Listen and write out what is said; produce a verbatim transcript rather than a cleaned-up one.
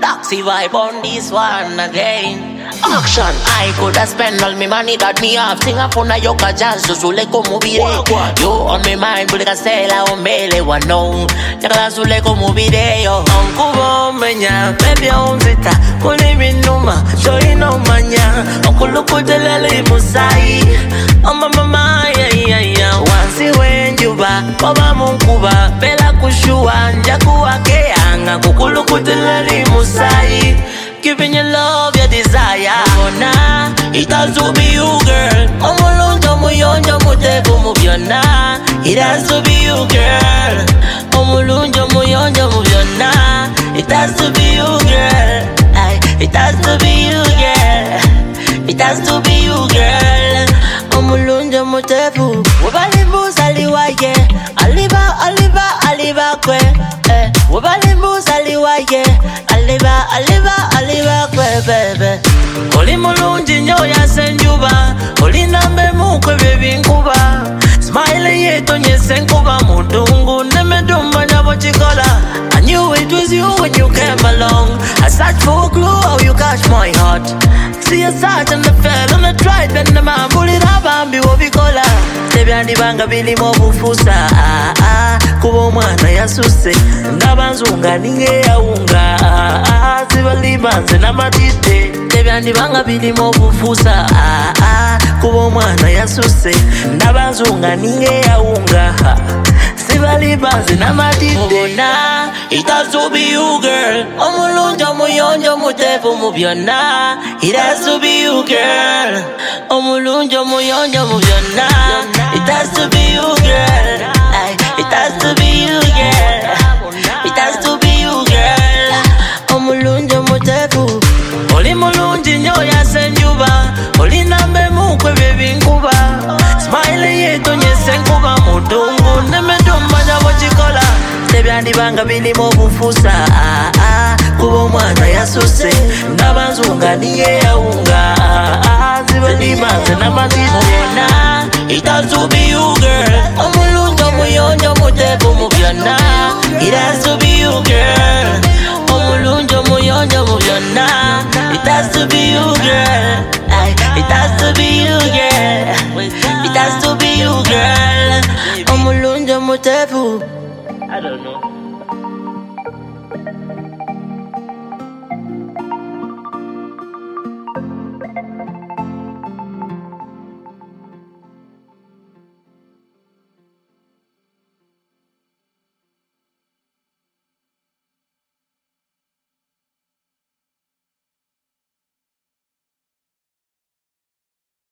Taxi vibe on this one again. Action, I coulda spend all my money that me have. Sing up on a yoga jazz, zule como vire. You on my mind, bulika sela o mele wano. Yakala zule como vire yo. Onkubo menya, baby onzita, kuni minuma, joy no manya. Onkuluku delele musai, oma mama ya ya ya. Wansi wenjuba, baba munkuba, bela kushua, njaku wake anga. Kukuluku delele musai. Giving you love, your desire. Oh, nah, it has to be you, girl. I'm alone, I'm alone, I'm alone, nah. It has to be you, girl. I'm alone, I'm alone, I'm alone, nah. It has to be you, girl. Aye, it has to be you, girl. It has to be you, girl. I'm alone, I'm alone. Wabalimbu saliwaye, aliba, aliba, aliba kwe. Eh, wabalimbu saliwaye, aliba, aliba, aliba kwe, bebe. Oli mulungi nyo ya senjuba, oli nambe mukwe baby nkuba. Smile yeto nye senkuba mudungu, neme dumba nyabo chikola. I knew it was you when you came along. I searched for a clue how you catch my heart. See a search and the fell on the tried, then the man pull it up and be what we call her. Tebyandi banga bili mobufusa, ah ah. Kubo mwana ya suse, ndabanzunga ninge ya unga, ah ah. Sibalibanze na matite. Tebyandi banga bili mobufusa, ah ah. Kubo mwana ya suse, ndabanzunga ninge ya unga, ah. Sibalibanze na matite. Oh nah, it has to be you, girl. Omulunja muyonja mutefu mubyona. It has to be you, girl. Omulunja muyonja mubyona. It has to be you, girl. Ay, it has to be you, girl. It has to be you, girl. Omulunja mutefu. Oli mulunji nyo ya senjuba. Oli nambe mukwe baby nkuba. Smile yeto nye senkuba mudungu. Neme dumba nyabo chikola. Tebyandi banga bili mobufusa, ah ah. Kubo mwana ya suse, ndabanzunga niye ya unga, ah ah. Zibalibanze na matite. Oh nah, it has to be you, girl. Omulunja muyonja mutefu mubyona. It has to be you, girl. Omulunja muyonja mubyona. It has to be you, girl. Ay, it has to be you, girl. It has to be you, girl. Omulunja mutefu. I don't know.